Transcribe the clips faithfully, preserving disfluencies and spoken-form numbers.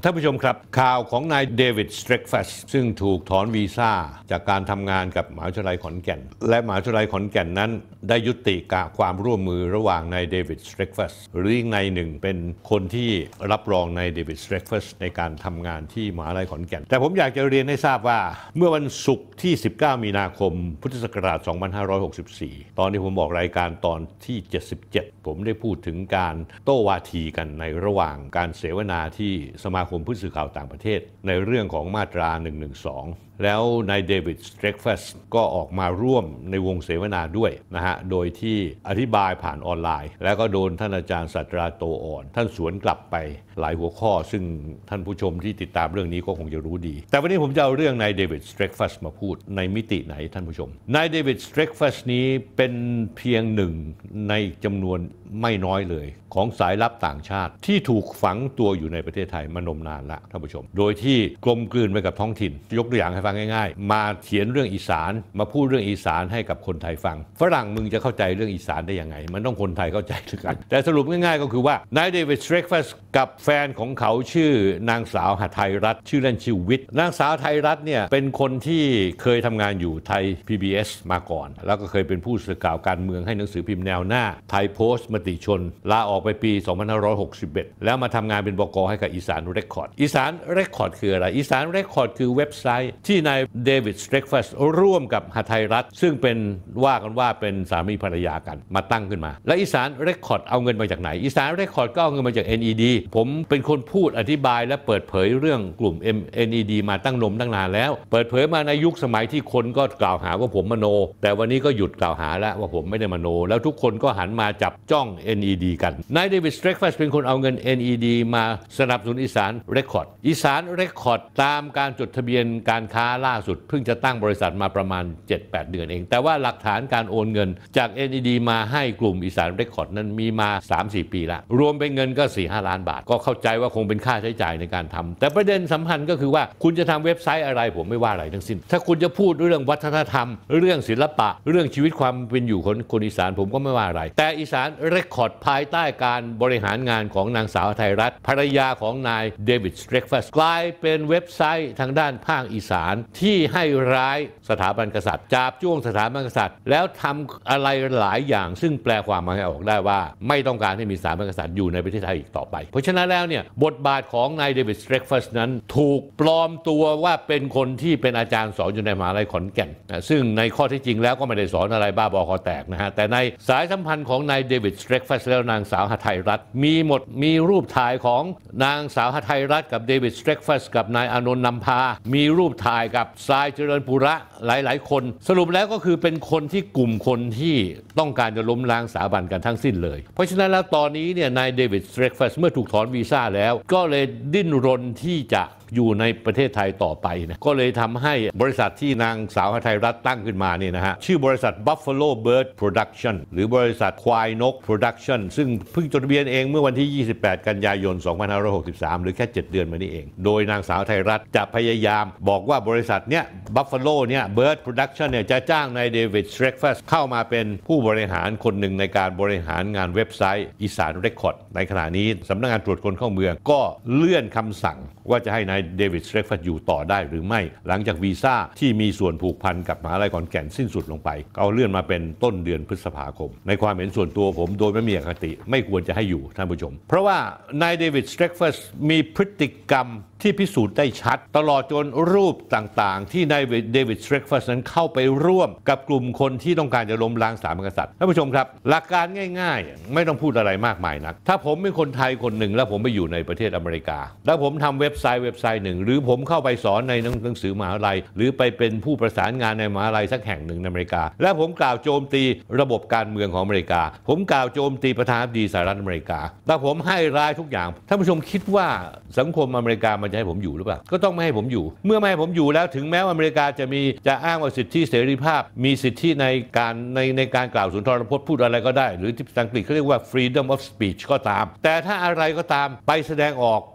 ท่านผู้ชมครับข่าวของนายเดวิดสเตรกฟัสซึ่งถูกถอนวีซ่าจากการทำงานกับมหาวิทยาลัยขอนแก่นและมหาวิทยาลัยขอนแก่นนั้นได้ยุติการความร่วมมือระหว่างนายเดวิดสเตรกฟัสหรืออีกนายหนึ่งเป็นคนที่รับรองนายเดวิดสเตรกฟัสในการทำงานที่มหาวิทยาลัยขอนแก่นแต่ผมอยากจะเรียนให้ทราบว่าเมื่อวันศุกร์ที่สิบเก้ามีนาคมพุทธศักราชสองพันห้าร้อยหกสิบสี่ตอนที่ผมบอกรายการตอนที่เจ็ดสิบเจ็ดผมได้พูดถึงการโต้วาทีกันในระหว่างการเสวนาที่สมาคมผู้สื่อข่าวต่างประเทศในเรื่องของมาตราหนึ่งหนึ่งสองแล้วนายเดวิดสเตรกฟัสก็ออกมาร่วมในวงเสวนาด้วยนะฮะโดยที่อธิบายผ่านออนไลน์แล้วก็โดนท่านอาจารย์ศาสตราโตอ่อนท่านสวนกลับไปหลายหัวข้อซึ่งท่านผู้ชมที่ติดตามเรื่องนี้ก็คงจะรู้ดีแต่วันนี้ผมจะเอาเรื่องนายเดวิดสเตรกฟัสมาพูดในมิติไหนท่านผู้ชมนายเดวิดสเตรกฟัสนี้เป็นเพียงหนึ่งในจำนวนไม่น้อยเลยของสายลับต่างชาติที่ถูกฝังตัวอยู่ในประเทศไทยมานมนานละท่านผู้ชมโดยที่กลมกลืนไปกับท้องถิ่นยกตัวอย่างให้ฟังง่ายๆมาเขียนเรื่องอีสานมาพูดเรื่องอีสานให้กับคนไทยฟังฝรั่งมึงจะเข้าใจเรื่องอีสานได้ยังไงมันต้องคนไทยเข้าใจด้วยกันแต่สรุปง่ายๆก็คือว่านายเดวิดสเตรกฟัสกับแฟนของเขาชื่อนางสาวหทัยรัตน์ชื่อเล่นชื่อวิทย์นางสาวไทยรัตน์เนี่ยเป็นคนที่เคยทำงานอยู่ไทย พี บี เอส มาก่อนแล้วก็เคยเป็นผู้สื่อข่าวการเมืองให้หนังสือพิมพ์แนวหน้าไทยโพสต์มติชนลาออกไปปีสองพันห้าร้อยหกสิบเอ็ดแล้วมาทำงานเป็นบก.ให้กับอีสานเรคคอร์ดอีสานเรคคอร์ดคืออะไรอีสานเรคคอร์ดคือเว็บไซต์ที่นายเดวิดสเตรกฟัสร่วมกับหทัยรัตน์ซึ่งเป็นว่ากันว่าเป็นสามีภรรยากันมาตั้งขึ้นมาและอีสานเรคคอร์ดเอาเงินมาจากไหนอีสานเรคคอร์ดก็เอาเงินมาจาก เอ็น อี ดี ผมเป็นคนพูดอธิบายและเปิดเผยเรื่องกลุ่ม เอ็น อี ดี มาตั้งนมตั้งนานแล้วเปิดเผยมาในยุคสมัยที่คนก็กล่าวหาว่าผมมโนแต่วันนี้ก็หยุดกล่าวหาแล้วว่าผมไม่ได้มโนแล้วทุกคนก็หันมาจับจ้อง เอ็น อี ดี กันนายเดวิดสเตรกฟัสเป็นคนเอาเงิน เอ็น อี ดี มาสนับสนุนอีสานเรคคอร์ดอีสานเรคคอร์ดตามการจดทะเบียนการค้าล่าสุดเพิ่งจะตั้งบริษัทมาประมาณ เจ็ดแปด เดือนเองแต่ว่าหลักฐานการโอนเงินจาก เอ็น อี ดี มาให้กลุ่มอีสานเรคคอร์ดนั้นมีมา สามสี่ ปีละรวมเป็นเงินก็ สี่ห้า ล้านบาทก็เข้าใจว่าคงเป็นค่าใช้จ่ายในการทำแต่ประเด็นสำคัญก็คือว่าคุณจะทำเว็บไซต์อะไรผมไม่ว่าอะไรทั้งสิ้นถ้าคุณจะพูดเรื่องวัฒนธรรมเรื่องศิลปะเรื่องชีวิตความเป็นอยู่ของคนอีสานผมก็ไม่ว่าอะไรแต่อีสานเรคคอร์ดภายใต้การบริหารงานของนางสาวไทยรัตน์ภรรยาของนายเดวิดสเตรกฟัสกลายเป็นเว็บไซต์ทางด้านภาคอีสานที่ให้ร้ายสถาบันกษัตริย์จาบจ้วงสถาบันกษัตริย์แล้วทำอะไรหลายอย่างซึ่งแปลความหมายออกได้ว่าไม่ต้องการให้มีสถาบันกษัตริย์อยู่ในประเทศไทยอีกต่อไปเพราะฉะนั้นแล้วเนี่ยบทบาทของนายเดวิดสเตรกฟัสนั้นถูกปลอมตัวว่าเป็นคนที่เป็นอาจารย์สอนอยู่ในมหาวิทยาลัยขอนแก่นนะซึ่งในข้อที่จริงแล้วก็ไม่ได้สอนอะไรบ้าบอคอแตกนะฮะแต่ในสายสัมพันธ์ของนายเดวิดสเตรกฟัสและนางสาวหทัยรัตน์มีหมดมีรูปถ่ายของนางสาวหทัยรัตน์กับเดวิดสเตรกฟัสกับนายอานนท์นำพามีรูปถ่ายกับทรายเจริญปุระหลายๆคนสรุปแล้วก็คือเป็นคนที่กลุ่มคนที่ต้องการจะล้มล้างสถาบันกันทั้งสิ้นเลยเพราะฉะนั้นแล้วตอนนี้เนี่ยนายเดวิดสเตรกฟัสเมื่อถูกถอนวีซ่าแล้วก็เลยดิ้นรนที่จะอยู่ในประเทศไทยต่อไปนะก็เลยทำให้บริษัทที่นางสาวหทัยรัตน์ตั้งขึ้นมาเนี่ยนะฮะชื่อบริษัท Buffalo Bird Production หรือบริษัทควายนก Production ซึ่งเพิ่งจดทะเบียนเองเมื่อวันที่ยี่สิบแปดกันยายนสองพันห้าร้อยหกสิบสามหรือแค่เจ็ดเดือนมานี้เองโดยนางสาวไทยรัตน์จะพยายามบอกว่าบริษัทเนี้ย Buffalo เนี่ย Bird Production เนี่ยจะจ้างนายเดวิดสเตรกฟัสเข้ามาเป็นผู้บริหารคนหนึ่งในการบริหารงานเว็บไซต์อีสานเรคคอร์ดในขณะนี้สำนักงานตรวจคนเข้าเมืองก็เลื่อนคำสั่งว่าจะให้นายเดวิดสเตรกฟัสอยู่ต่อได้หรือไม่หลังจากวีซ่าที่มีส่วนผูกพันกับมหาวิทยาลัยขอนแก่นสิ้นสุดลงไปเอาเลื่อนมาเป็นต้นเดือนพฤษภาคมในความเห็นส่วนตัวผมโดยไม่มีอคติไม่ควรจะให้อยู่ท่านผู้ชมเพราะว่านายเดวิดสเตรกฟัสมีพฤติกรรมที่พิสูจน์ได้ชัดตลอดจนรูปต่างๆที่นายเดวิดสเตรกฟัสนั้นเข้าไปร่วมกับกลุ่มคนที่ต้องการจะล้มล้างสถาบันกษัตริย์ท่านผู้ชมครับหลักการง่ายๆไม่ต้องพูดอะไรมากมายนักถ้าผมเป็นคนไทยคนหนึ่งแล้วผมไปอยู่ในประเทศอเมริกาแล้วผมทำเว็บไซต์เว็บไซต์หนึ่งหรือผมเข้าไปสอนในหนังสือมหาวิทยาลัยหรือไปเป็นผู้ประสานงานในมหาวิทยาลัยสักแห่งหนึ่งในอเมริกาแล้วผมกล่าวโจมตีระบบการเมืองของอเมริกาผมกล่าวโจมตีประธานาธิบดีสหรัฐอเมริกาแต่ผมให้ร้ายทุกอย่างท่านผู้ชมคิดว่าสังคมอเมริกามันจะให้ผมอยู่หรือเปล่าก็ต้องไม่ให้ผมอยู่เมื่อไม่ให้ผมอยู่แล้วถึงแม้ว่าอเมริกาจะมีจะอ้างว่าสิทธิเสรีภาพมีสิทธิในการในในการกล่าวสุนทรพจน์พูดอะไรก็ได้หรือที่ภาษาอังกฤษเขาเรียกว่า freedom of speech ก็ตามแต่ถ้าอะไรก็ตามไปแสดงออก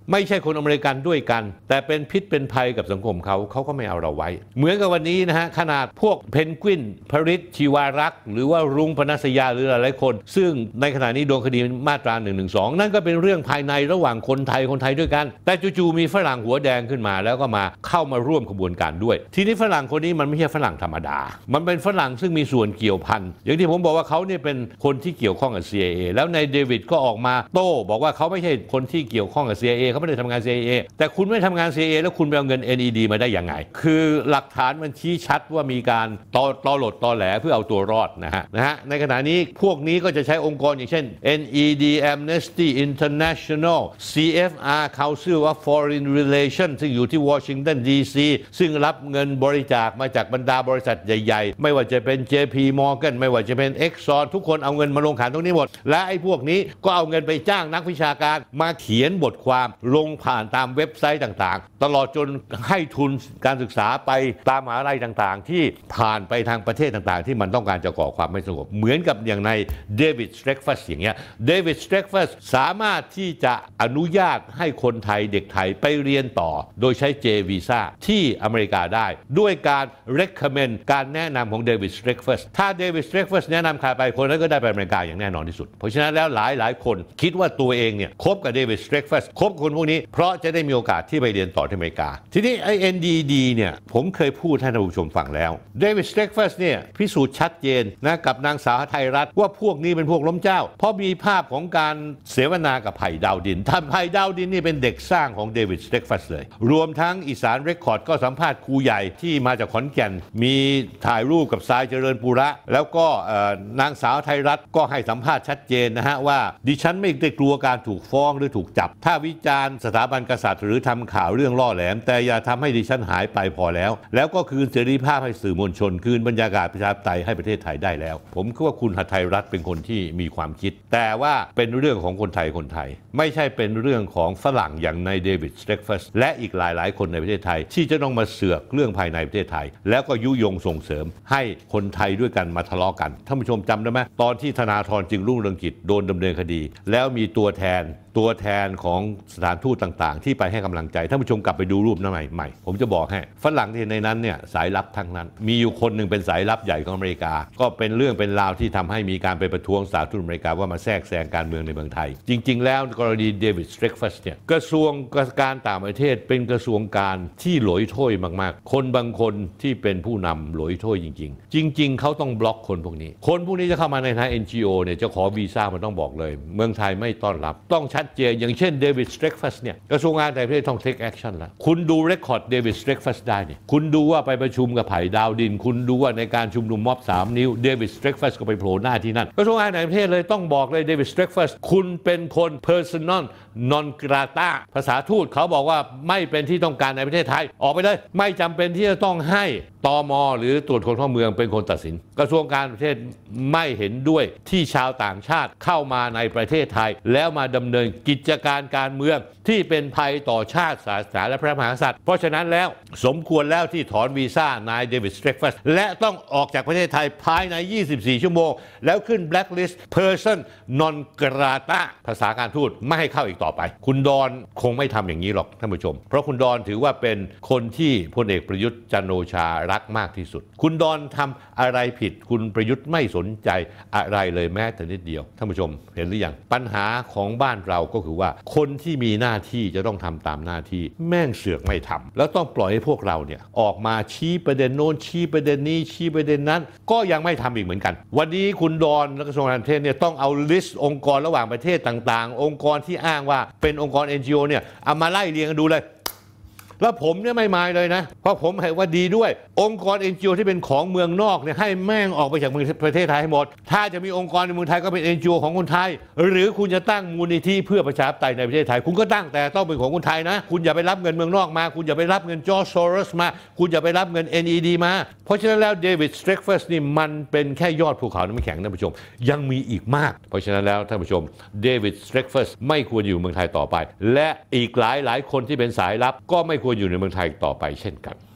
ไม่ใช่คนอเมริกันด้วยกันแต่เป็นพิษเป็นภัยกับสังคมเขาเขาก็ไม่เอาเราไว้เหมือนกับวันนี้นะฮะขนาดพวกเพนกวินพริชชีวารักษ์หรือว่ารุ้งปนัสยาหรือหลายๆคนซึ่งในขณะนี้โดนคดีมาตราหนึ่งหนึ่งสองนั่นก็เป็นเรื่องภายในระหว่างคนไทยคนไทยด้วยกันแต่จู่ๆมีฝรั่งหัวแดงขึ้นมาแล้วก็มาเข้ามาร่วมขบวนการด้วยทีนี้ฝรั่งคนนี้มันไม่ใช่ฝรั่งธรรมดามันเป็นฝรั่งซึ่งมีส่วนเกี่ยวพันอย่างที่ผมบอกว่าเขาเนี่ยเป็นคนที่เกี่ยวข้องกับ ซี ไอ เอ แล้วในเดวิดก็ออกมาโต้บอกว่าเขาไม่ใช่คนที่เกี่ยวข้องกับ ซี ไอ เอ เขาไม่ได้ทำงาน ซี ไอ เอ แต่คุณไม่ทำงาน ซี ไอ เอ แล้วคุณไปเอาเงิน เอ็น อี ดี มาได้ยังไงคือหลักฐานมันชี้ชัดว่ามีการตอตอหลดตอแหลเพื่อเอาตัวรอดนะฮะนะฮะในขณะนี้พวกนี้ก็จะใช้องค์กรอย่างเช่น เอ็น อี ดี Amnesty International ซี เอฟ อาร์ Council of Foreign Relations ซึ่งอยู่ที่วอชิงตัน ดี ซี ซึ่งรับเงินบริจาคมาจากบรรดาบริษัทใหญ่ๆไม่ว่าจะเป็น เจ พี Morgan ไม่ว่าจะเป็น Exxon ทุกคนเอาเงินมาลงขันตรงนี้หมดและไอ้พวกนี้ก็เอาเงินไปจ้างนักวิชาการมาเขียนบทความลงผ่านตามเว็บไซต์ต่างๆตลอดจนให้ทุนการศึกษาไปตามมหาวิทยาลัยต่างๆที่ผ่านไปทางประเทศต่างๆที่มันต้องการจะก่อความไม่สงบเหมือนกับอย่างในเดวิดสเตรกฟัสอย่างเงี้ยเดวิดสเตรกฟัสสามารถที่จะอนุญาตให้คนไทยเด็กไทยไปเรียนต่อโดยใช้ J วีซ่าที่อเมริกาได้ด้วยการ recommend การแนะนำของเดวิดสเตรกฟัสถ้าเดวิดสเตรกฟัสแนะนำใครไปคนนั้นก็ได้ไปอเมริกาอย่างแน่นอนที่สุดเพราะฉะนั้นแล้วหลายหลายคนคิดว่าตัวเองเนี่ยคบกับเดวิดสเตรกฟัสคบคนพวกนี้เพราะจะได้มีโอกาสที่ไปเรียนต่อที่อเมริกาทีนี้ไอ้ เอ็น ดี ดี เนี่ยผมเคยพูดให้ท่านผู้ชมฟังแล้วเดวิดสเตรกฟัสเนี่ยพิสูจน์ชัดเจนนะกับนางสาวไทยรัฐว่าพวกนี้เป็นพวกล้มเจ้าเพราะมีภาพของการเสวนากับไผ่ดาวดินท่านไผ่ดาวดินนี่เป็นเด็กสร้างของเดวิดสเตรกฟัสเลยรวมทั้งอีสานเรคคอร์ดก็สัมภาษณ์ครูใหญ่ที่มาจากขอนแก่นมีถ่ายรูปกับทรายเจริญปุระแล้วก็นางสาวไทยรัฐก็ให้สัมภาษณ์ชัดเจนนะฮะว่าดิฉันไม่ได้กลัวการถูกฟ้องหรือถูกจับถ้าวิจารณ์สถาบันกษัตริย์หรือทำข่าวเรื่องล่อแหลมแต่อย่าทำให้ดิฉันหายไปพอแล้วแล้วก็คืนเสรีภาพให้สื่อมวลชนคืนบรรยากาศประชาธิปไตยให้ประเทศไทยได้แล้วผมคิดว่าคุณหทัยรัฐเป็นคนที่มีความคิดแต่ว่าเป็นเรื่องของคนไทยคนไทยไม่ใช่เป็นเรื่องของฝรั่งอย่างในเดวิดสเตรกฟัสและอีกหลายๆคนในประเทศไทยที่จะต้องมาเสือกเรื่องภายในประเทศไทยแล้วก็ยุยงส่งเสริมให้คนไทยด้วยกันมาทะเลาะกันท่านผู้ชมจำได้ไหมตอนที่ธนาธรจึงรุ่งเรืองกิจโดนดำเนินคดีแล้วมีตัวแทนตัวแทนของสถานทูตต่างๆที่ไปให้กำลังใจท่านผู้ชมกลับไปดูรูปนั้นใหม่ๆผมจะบอกให้ฝรั่งที่ในนั้นเนี่ยสายลับทั้งนั้นมีอยู่คนหนึ่งเป็นสายลับใหญ่ของอเมริกาก็เป็นเรื่องเป็นราวที่ทำให้มีการไปประท้วงสถานทูตอเมริกาว่ามาแทรกแซงการเมืองในเมืองไทยจริงๆแล้วกรณีเดวิดสเตรกฟัสเนี่ยกระทรวงการต่างประเทศเป็นกระทรวงการที่หลอยถ้วยมากๆคนบางคนที่เป็นผู้นำหลอยถ้วยจริงๆจริงๆเขาต้องบล็อกคนพวกนี้คนพวกนี้จะเข้ามาในฐานะ เอ็น จี โอ เนี่ยจะขอวีซ่ามันต้องบอกเลยเมืองไทยไม่ต้อนรับต้องชัดเจนอย่างเช่นเดวิดสเตรกฟัสเนี่ยกระทรวงการต่างประเทศต้อง take action แล้วคุณดูเรคคอร์ดเดวิดสเตรกฟัสได้เนี่ยคุณดูว่าไปประชุมกับไผ่ดาวดินคุณดูว่าในการชุมนุมม็อบสามนิ้วเดวิดสเตรกฟัสก็ไปโผล่หน้าที่นั่นกระทรวงการต่างประเทศเลยต้องบอกเลยเดวิดสเตรกฟัสคุณเป็นคน personal non grata ภาษาทูตเขาบอกว่าไม่เป็นที่ต้องการในประเทศไทยออกไปเลยไม่จำเป็นที่จะต้องให้ตม.หรือตรวจคนเข้าเมืองเป็นคนตัดสินกระทรวงการต่างประเทศไม่เห็นด้วยที่ชาวต่างชาติเข้ามาในประเทศไทยแล้วมาดำเนินกิจการการเมืองที่เป็นภัยต่อชาติศาสนาและพระมหากษัตริย์เพราะฉะนั้นแล้วสมควรแล้วที่ถอนวีซ่านายเดวิดสเตรกฟัสและต้องออกจากประเทศไทยภายในยี่สิบสี่ชั่วโมงแล้วขึ้น blacklist person non grata ภาษาการทูตไม่ให้เข้าอีกต่อไปคุณดอนคงไม่ทำอย่างนี้หรอกท่านผู้ชมเพราะคุณดอนถือว่าเป็นคนที่พลเอกประยุทธ์จันทร์โอชารักมากที่สุดคุณดอนทำอะไรผิดคุณประยุทธ์ไม่สนใจอะไรเลยแม้แต่นิดเดียวท่านผู้ชมเห็นหรือยังปัญหาของบ้านเราก็คือว่าคนที่มีหน้าที่จะต้องทำตามหน้าที่แม่งเสือกไม่ทำแล้วต้องปล่อยให้พวกเราเนี่ยออกมาชี้ประเด็นโน้นชี้ประเด็นนี้ชี้ประเด็นนั้นก็ยังไม่ทำอีกเหมือนกันวันนี้คุณดอนและกระทรวงการต่างประเทศเนี่ยต้องเอาลิสต์องค์กรระหว่างประเทศต่างๆองค์กรที่อ้างว่าเป็นองค์กร เอ็น จี โอ เนี่ยเอามาไล่เรียงกันดูเลยแล้วผมเนี่ยไม่มายเลยนะเพราะผมเห็นว่าดีด้วยองค์กร เอ็น จี โอ ที่เป็นของเมืองนอกเนี่ยให้แม่งออกไปจากประเทศไทยให้หมดถ้าจะมีองค์กรในเมืองไทยก็เป็น เอ็น จี โอ ของคนไทยหรือคุณจะตั้งมูลนิธิเพื่อประชาธิปไตยในประเทศไทยคุณก็ตั้งแต่ต้องเป็นของคนไทยนะคุณอย่าไปรับเงินเมืองนอกมาคุณอย่าไปรับเงินจอร์จ ซอรอสมาคุณอย่าไปรับเงิน เอ็น อี ดี มาเพราะฉะนั้นแล้วเดวิดสเตรกฟัสนี่มันเป็นแค่ยอดภูเขาน้ำแข็งท่านผู้ชมยังมีอีกมากเพราะฉะนั้นแล้วท่านผู้ชมเดวิดสเตรกฟัสไม่ควรอยู่เมืองไทยต่อไปและอีกหลายหลายคนที่เป็นสายลับก็ไม่ควรอยู่ในเมืองไทยต่อไปเช่นกัน